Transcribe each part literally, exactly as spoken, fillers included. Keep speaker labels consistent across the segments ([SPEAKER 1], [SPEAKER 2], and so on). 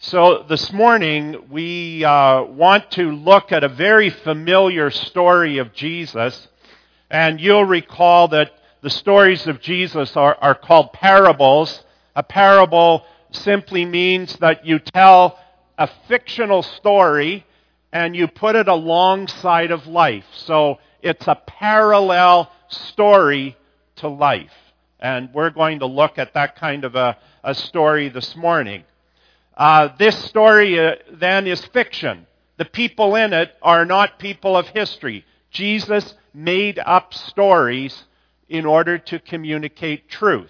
[SPEAKER 1] So this morning we uh, want to look at a very familiar story of Jesus, and you'll recall that the stories of Jesus are, are called parables. A parable simply means that you tell a fictional story and you put it alongside of life. So it's a parallel story to life. And we're going to look at that kind of a, a story this morning. Uh, this story uh, then is fiction. The people in it are not people of history. Jesus made up stories in order to communicate truth.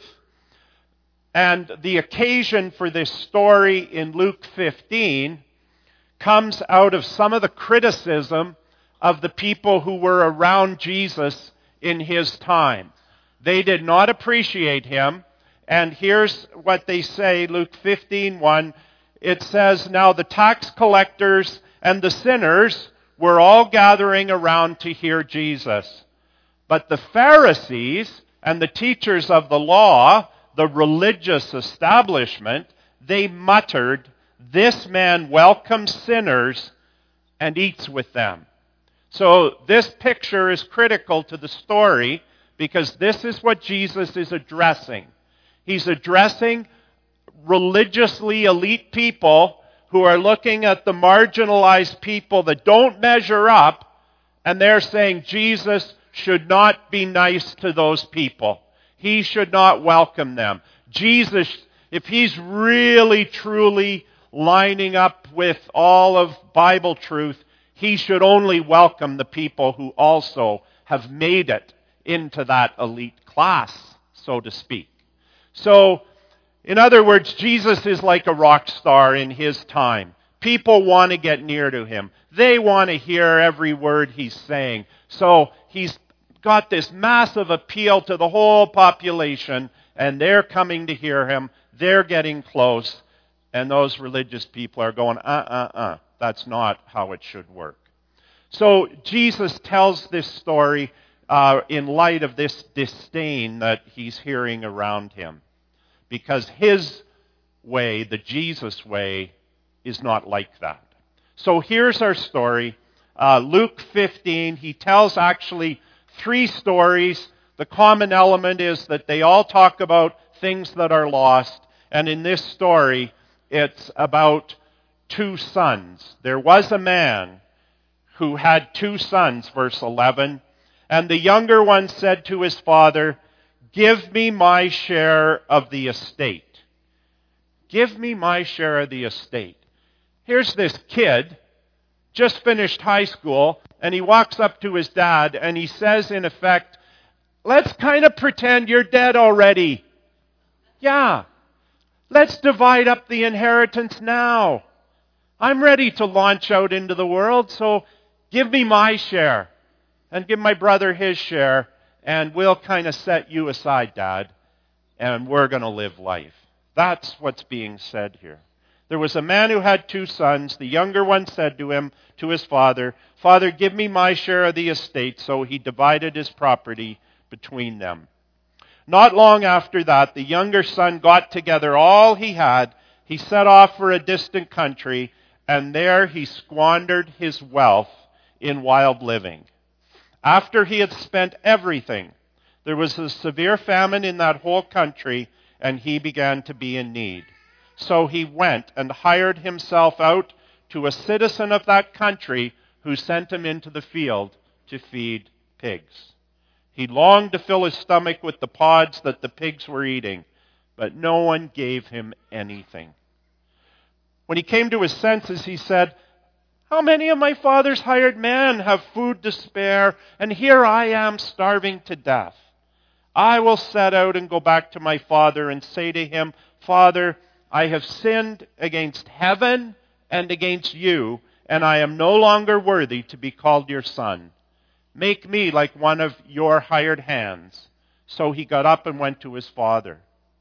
[SPEAKER 1] And the occasion for this story in Luke fifteen comes out of some of the criticism of the people who were around Jesus in his time. They did not appreciate him. And here's what they say, Luke fifteen one. It says, "Now the tax collectors and the sinners were all gathering around to hear Jesus. But the Pharisees and the teachers of the law, the religious establishment, they muttered, 'This man welcomes sinners and eats with them.'" So this picture is critical to the story because this is what Jesus is addressing. He's addressing religiously elite people who are looking at the marginalized people that don't measure up, and they're saying Jesus should not be nice to those people. He should not welcome them. Jesus, if he's really, truly lining up with all of Bible truth, he should only welcome the people who also have made it into that elite class, so to speak. So, in other words, Jesus is like a rock star in his time. People want to get near to him. They want to hear every word he's saying. So he's got this massive appeal to the whole population, and they're coming to hear him. They're getting close, and those religious people are going, uh-uh-uh. That's not how it should work. So Jesus tells this story uh, in light of this disdain that he's hearing around him. Because his way, the Jesus way, is not like that. So here's our story. Uh, Luke fifteen, he tells actually three stories. The common element is that they all talk about things that are lost. And in this story, it's about two sons. There was a man who had two sons, verse eleven. And the younger one said to his father, "Give me my share of the estate." Give me my share of the estate. Here's this kid, just finished high school, and he walks up to his dad, and he says, in effect, "Let's kind of pretend you're dead already. Yeah, let's divide up the inheritance now. I'm ready to launch out into the world, so give me my share, and give my brother his share, and we'll kind of set you aside, Dad, and we're going to live life." That's what's being said here. There was a man who had two sons. The younger one said to him, to his father, "Father, give me my share of the estate." So he divided his property between them. Not long after that, the younger son got together all he had. He set off for a distant country, and there he squandered his wealth in wild living. After he had spent everything, there was a severe famine in that whole country, and he began to be in need. So he went and hired himself out to a citizen of that country who sent him into the field to feed pigs. He longed to fill his stomach with the pods that the pigs were eating, but no one gave him anything. When he came to his senses, he said, "How many of my father's hired men have food to spare, and here I am starving to death? I will set out and go back to my father and say to him, 'Father, I have sinned against heaven and against you, and I am no longer worthy to be called your son. Make me like one of your hired hands.' So he got up and went to his father.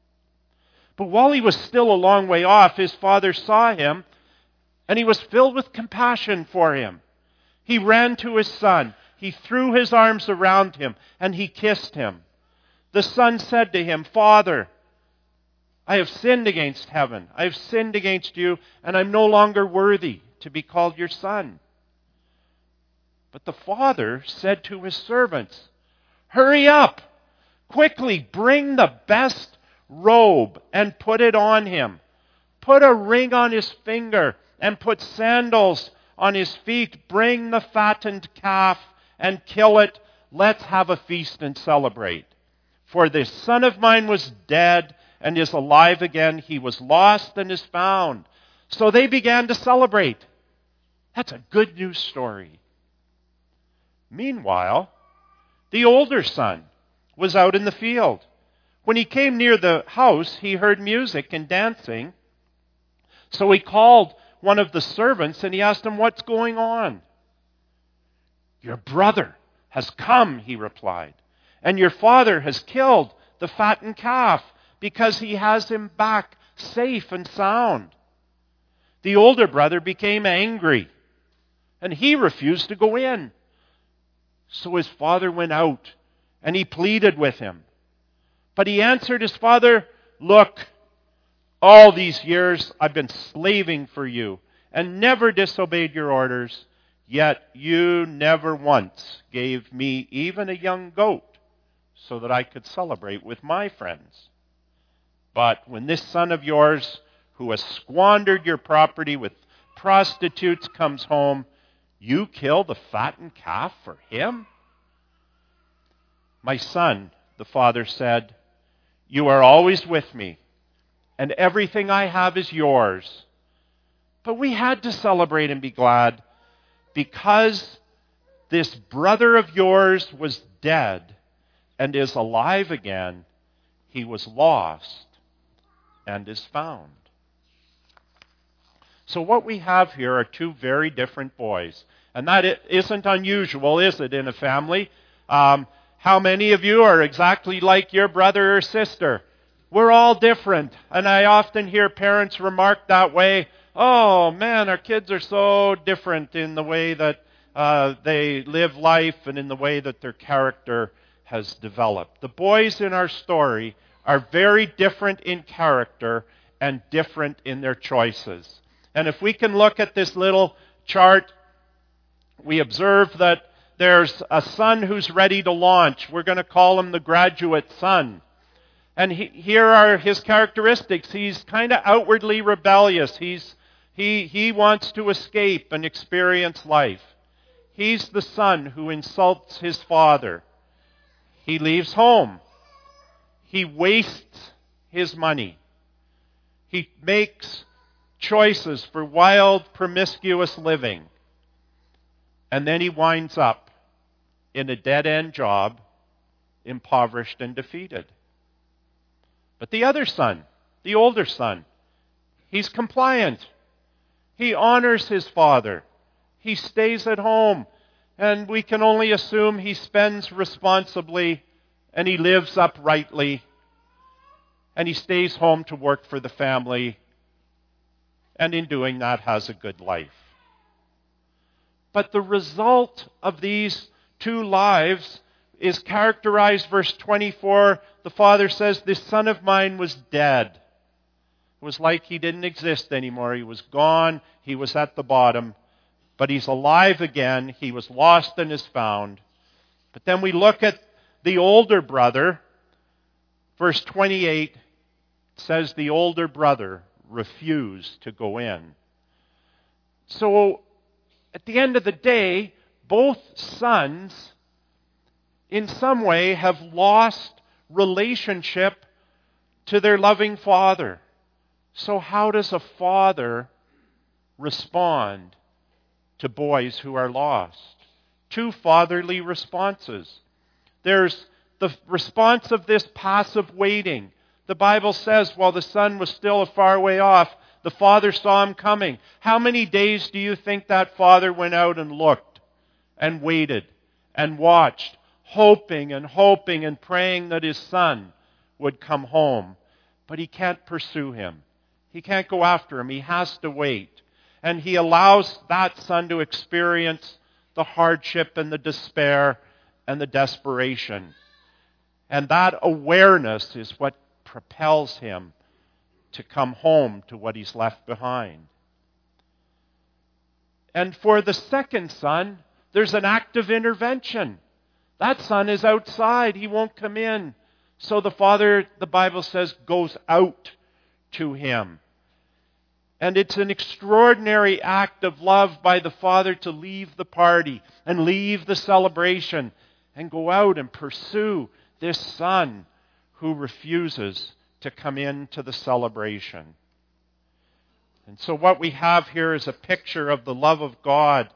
[SPEAKER 1] But while he was still a long way off, his father saw him, and he was filled with compassion for him. He ran to his son. He threw his arms around him, and he kissed him. The son said to him, 'Father, I have sinned against heaven. I have sinned against you, and I'm no longer worthy to be called your son." But the father said to his servants, "Hurry up! Quickly bring the best robe and put it on him. Put a ring on his finger and put sandals on his feet. Bring the fattened calf and kill it. Let's have a feast and celebrate. For this son of mine was dead and is alive again. He was lost and is found." So they began to celebrate. That's a good news story. Meanwhile, the older son was out in the field. When he came near the house, he heard music and dancing. So he called one of the servants and he asked him, "What's going on?" "Your brother has come," he replied, "and your father has killed the fattened calf because he has him back safe and sound." The older brother became angry and he refused to go in. So his father went out and he pleaded with him. But he answered his father, "Look, all these years I've been slaving for you and never disobeyed your orders, yet you never once gave me even a young goat so that I could celebrate with my friends. But when this son of yours, who has squandered your property with prostitutes, comes home, you kill the fattened calf for him?" "My son," the father said, "you are always with me, and everything I have is yours. But we had to celebrate and be glad because this brother of yours was dead and is alive again. He was lost and is found." So what we have here are two very different boys. And that isn't unusual, is it, in a family? Um, how many of you are exactly like your brother or sister? We're all different. And I often hear parents remark that way, "Oh, man, our kids are so different in the way that uh, they live life and in the way that their character has developed." The boys in our story are very different in character and different in their choices. And if we can look at this little chart, we observe that there's a son who's ready to launch. We're going to call him the graduate son. And he, here are his characteristics. He's kind of outwardly rebellious. He's, he, he wants to escape and experience life. He's the son who insults his father. He leaves home. He wastes his money. He makes choices for wild, promiscuous living. And then he winds up in a dead-end job, impoverished and defeated. But the other son, the older son, he's compliant. He honors his father. He stays at home. And we can only assume he spends responsibly and he lives uprightly. And he stays home to work for the family. And in doing that has a good life. But the result of these two lives is characterized, verse twenty-four, the father says, "This son of mine was dead." It was like he didn't exist anymore. He was gone. He was at the bottom. But he's alive again. He was lost and is found. But then we look at the older brother. Verse twenty-eight says the older brother refused to go in. So at the end of the day, both sons in some way have lost relationship to their loving father. So how does a father respond to boys who are lost? Two fatherly responses. There's the response of this passive waiting. The Bible says while the son was still a far way off, the father saw him coming. How many days do you think that father went out and looked and waited and watched, hoping and hoping and praying that his son would come home? But he can't pursue him. He can't go after him. He has to wait. And he allows that son to experience the hardship and the despair and the desperation. And that awareness is what propels him to come home to what he's left behind. And for the second son, there's an act of intervention. That son is outside. He won't come in. So the father, the Bible says, goes out to him. And it's an extraordinary act of love by the father to leave the party and leave the celebration and go out and pursue this son who refuses to come into the celebration. And so what we have here is a picture of the love of God,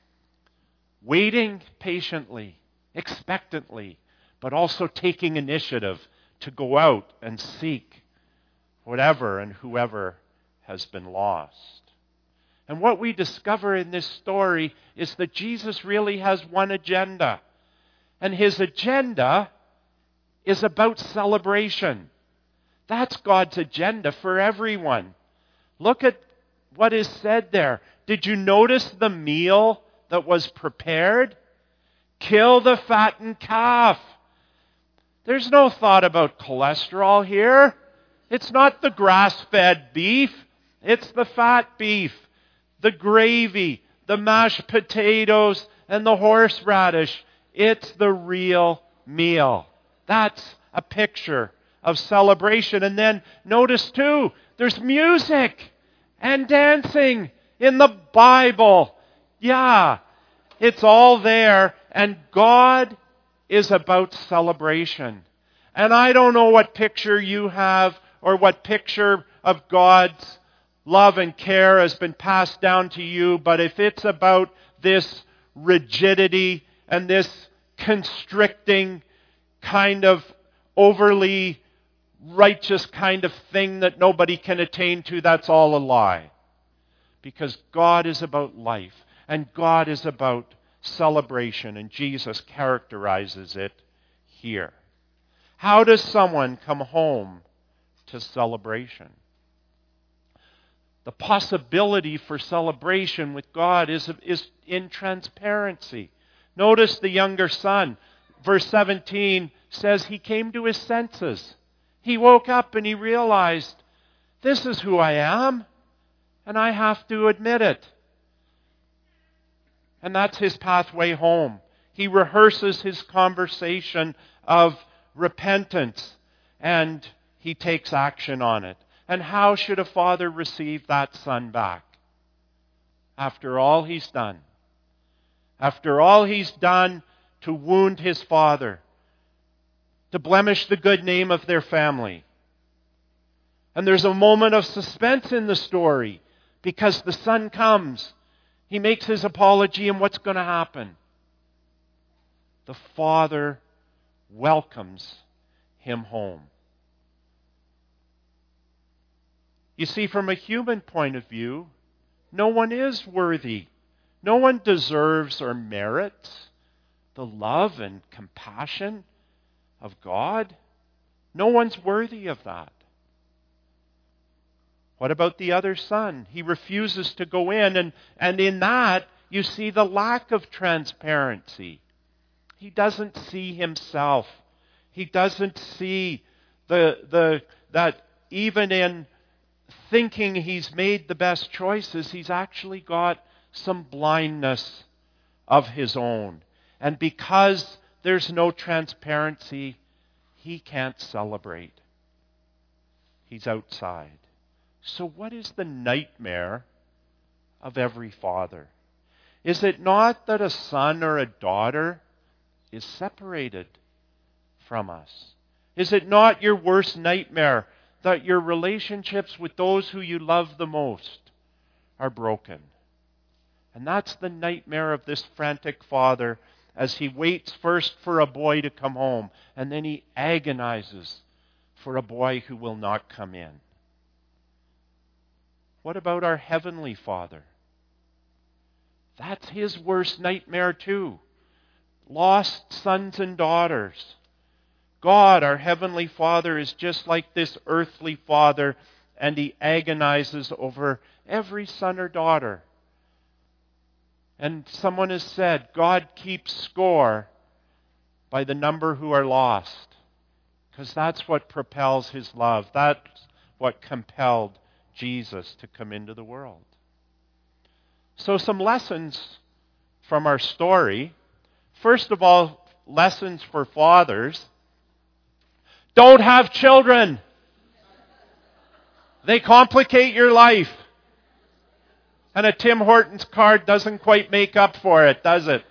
[SPEAKER 1] waiting patiently, expectantly, but also taking initiative to go out and seek whatever and whoever has been lost. And what we discover in this story is that Jesus really has one agenda. And his agenda is about celebration. That's God's agenda for everyone. Look at what is said there. Did you notice the meal that was prepared? Kill the fattened calf. There's no thought about cholesterol here. It's not the grass-fed beef. It's the fat beef, the gravy, the mashed potatoes, and the horseradish. It's the real meal. That's a picture of celebration. And then notice too, there's music and dancing in the Bible. Yeah, it's all there. And God is about celebration. And I don't know what picture you have or what picture of God's love and care has been passed down to you, but if it's about this rigidity and this constricting kind of overly righteous kind of thing that nobody can attain to, that's all a lie. Because God is about life, and God is about celebration, and Jesus characterizes it here. How does someone come home to celebration? The possibility for celebration with God is, is in transparency. Notice the younger son. Verse seventeen says he came to his senses. He woke up and he realized, this is who I am, and I have to admit it. And that's his pathway home. He rehearses his conversation of repentance, and he takes action on it. And how should a father receive that son back? After all he's done. After all he's done to wound his father, to blemish the good name of their family. And there's a moment of suspense in the story because the son comes. He makes his apology, and what's going to happen? The father welcomes him home. You see, from a human point of view, no one is worthy. No one deserves or merits the love and compassion of God. No one's worthy of that. What about the other son? He refuses to go in, and, and in that, you see the lack of transparency. He doesn't see himself. He doesn't see the, the, that even in thinking he's made the best choices, he's actually got some blindness of his own. And because there's no transparency, he can't celebrate. He's outside. So what is the nightmare of every father? Is it not that a son or a daughter is separated from us? Is it not your worst nightmare that your relationships with those who you love the most are broken? And that's the nightmare of this frantic father as he waits first for a boy to come home, and then he agonizes for a boy who will not come in. What about our Heavenly Father? That's his worst nightmare too. Lost sons and daughters. God, our Heavenly Father, is just like this earthly father, and he agonizes over every son or daughter. And someone has said, God keeps score by the number who are lost, because that's what propels his love. That's what compelled Jesus to come into the world. So some lessons from our story. First of all, lessons for fathers. Don't have children. They complicate your life. And a Tim Hortons card doesn't quite make up for it, does it?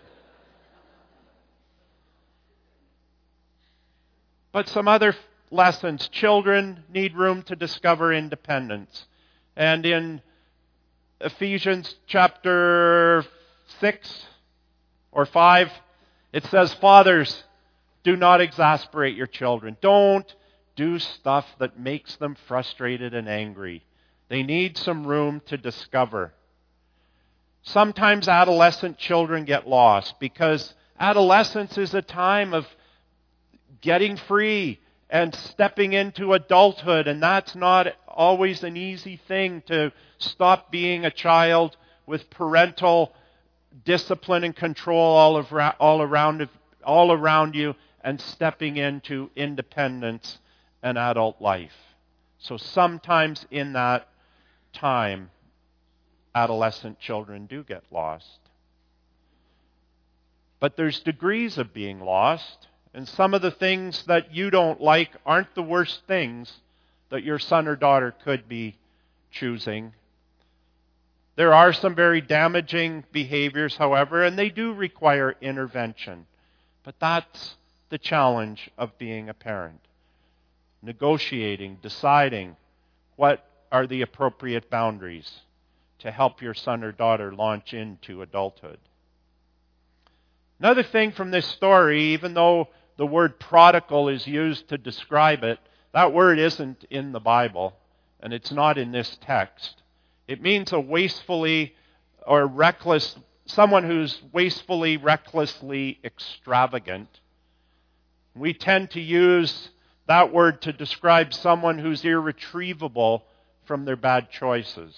[SPEAKER 1] But some other lessons. Children need room to discover independence. And in Ephesians chapter six or five, it says, fathers, do not exasperate your children. Don't do stuff that makes them frustrated and angry. They need some room to discover. Sometimes adolescent children get lost because adolescence is a time of getting free and stepping into adulthood, and that's not always an easy thing, to stop being a child with parental discipline and control all, around, all, around, all around you and stepping into independence and adult life. So sometimes in that time, adolescent children do get lost. But there's degrees of being lost, and some of the things that you don't like aren't the worst things that your son or daughter could be choosing. There are some very damaging behaviors, however, and they do require intervention. But that's the challenge of being a parent. Negotiating, deciding what are the appropriate boundaries to help your son or daughter launch into adulthood. Another thing from this story, even though the word prodigal is used to describe it, that word isn't in the Bible, and it's not in this text. It means a wastefully or reckless, someone who's wastefully, recklessly extravagant. We tend to use that word to describe someone who's irretrievable from their bad choices.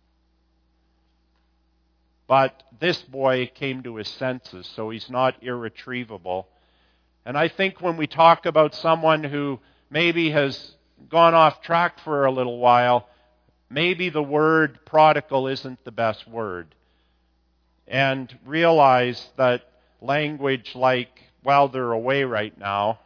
[SPEAKER 1] But this boy came to his senses, so he's not irretrievable. And I think when we talk about someone who maybe has gone off track for a little while, maybe the word prodigal isn't the best word. And realize that language like, well, they're away right now,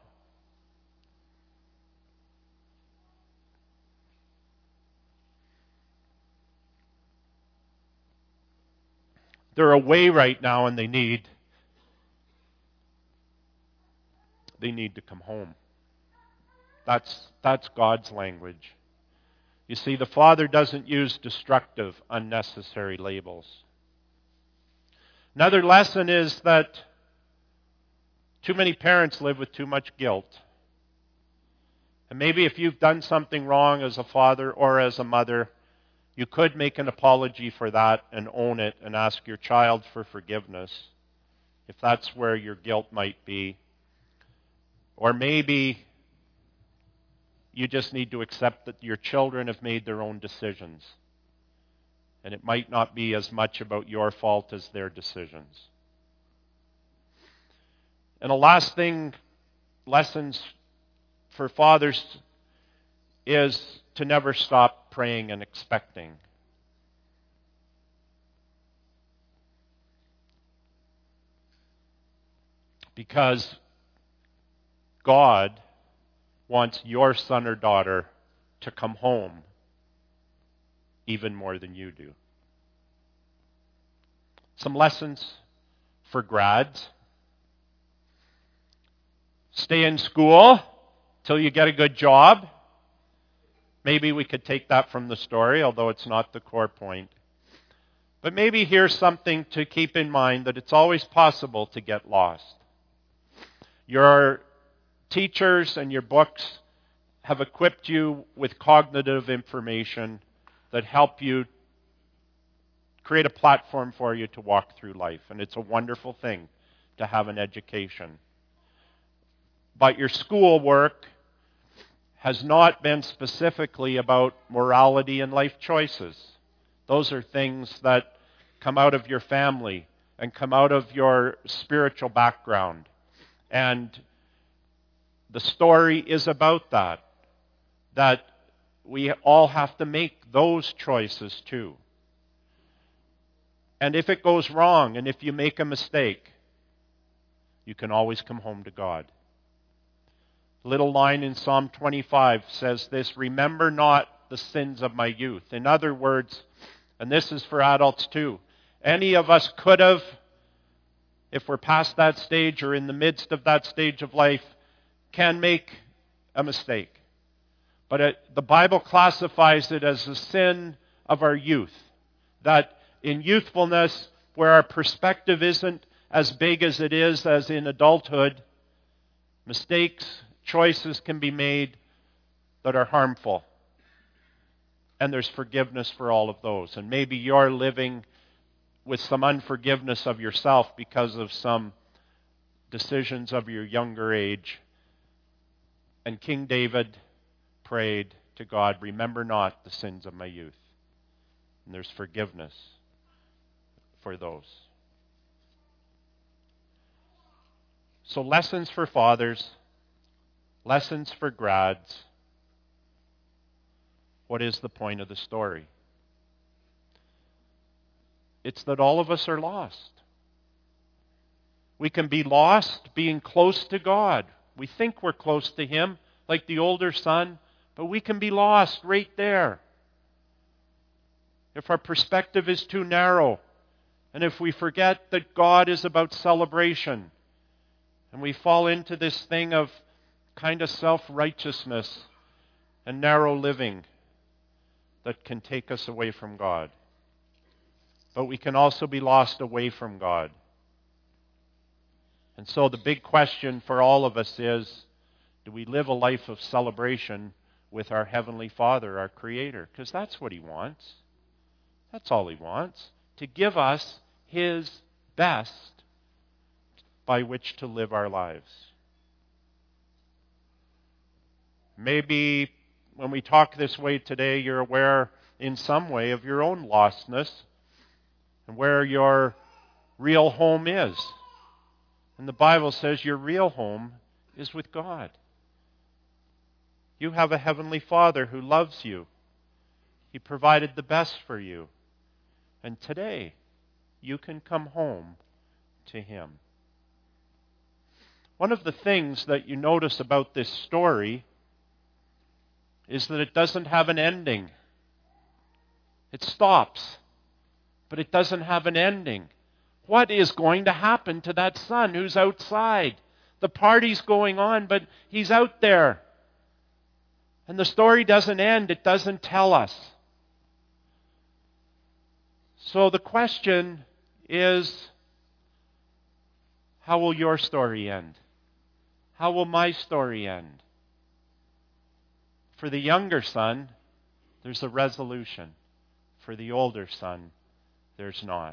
[SPEAKER 1] they're away right now and they need they need to come home. That's that's God's language. You see, the Father doesn't use destructive, unnecessary labels. Another lesson is that too many parents live with too much guilt. And maybe if you've done something wrong as a father or as a mother, you could make an apology for that and own it and ask your child for forgiveness, if that's where your guilt might be. Or maybe you just need to accept that your children have made their own decisions. And it might not be as much about your fault as their decisions. And the last thing, lessons for fathers, is to never stop praying and expecting. Because God wants your son or daughter to come home even more than you do. Some lessons for grads. Stay in school till you get a good job. Maybe we could take that from the story, although it's not the core point. But maybe here's something to keep in mind, that it's always possible to get lost. Your teachers and your books have equipped you with cognitive information that help you create a platform for you to walk through life. And it's a wonderful thing to have an education. But your schoolwork has not been specifically about morality and life choices. Those are things that come out of your family and come out of your spiritual background. And the story is about that. That we all have to make those choices too. And if it goes wrong, and if you make a mistake, you can always come home to God. The little line in Psalm twenty-five says this, "Remember not the sins of my youth." In other words, and this is for adults too, any of us could have, if we're past that stage or in the midst of that stage of life, can make a mistake. But it, the Bible classifies it as the sin of our youth. That in youthfulness, where our perspective isn't as big as it is as in adulthood, mistakes, choices can be made that are harmful. And there's forgiveness for all of those. And maybe you're living with some unforgiveness of yourself because of some decisions of your younger age. And King David prayed to God, "Remember not the sins of my youth." And there's forgiveness for those. So lessons for fathers, lessons for grads. What is the point of the story? It's that all of us are lost. We can be lost being close to God. We think we're close to Him, like the older son, but we can be lost right there. If our perspective is too narrow, and if we forget that God is about celebration, and we fall into this thing of kind of self-righteousness and narrow living that can take us away from God. But we can also be lost away from God. And so the big question for all of us is, do we live a life of celebration with our Heavenly Father, our Creator? Because that's what He wants. That's all He wants. To give us His best by which to live our lives. Maybe when we talk this way today, you're aware in some way of your own lostness and where your real home is. And the Bible says your real home is with God. You have a Heavenly Father who loves you. He provided the best for you. And today, you can come home to Him. One of the things that you notice about this story is that it doesn't have an ending. It stops, but it doesn't have an ending. What is going to happen to that son who's outside? The party's going on, but he's out there. And the story doesn't end. It doesn't tell us. So the question is, how will your story end? How will my story end? For the younger son, there's a resolution. For the older son, there's not.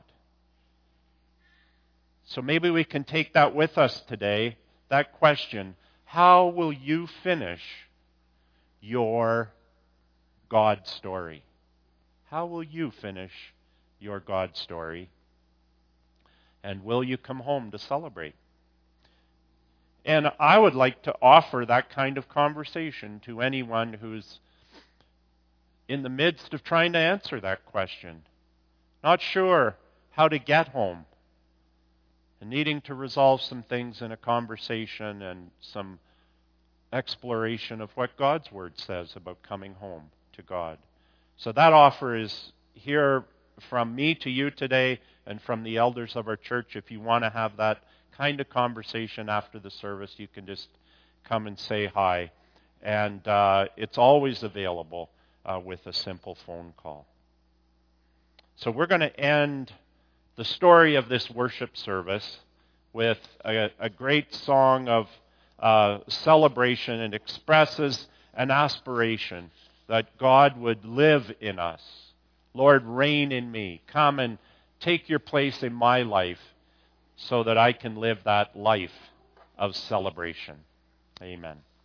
[SPEAKER 1] So maybe we can take that with us today, that question. How will you finish your God story? How will you finish your God story? And will you come home to celebrate? And I would like to offer that kind of conversation to anyone who's in the midst of trying to answer that question. Not sure how to get home. And needing to resolve some things in a conversation and some exploration of what God's Word says about coming home to God. So that offer is here from me to you today and from the elders of our church. If you want to have that kind of conversation after the service, you can just come and say hi. And uh, it's always available uh, with a simple phone call. So we're going to end the story of this worship service with a, a great song of uh, celebration, and expresses an aspiration that God would live in us. Lord, reign in me. Come and take your place in my life so that I can live that life of celebration. Amen.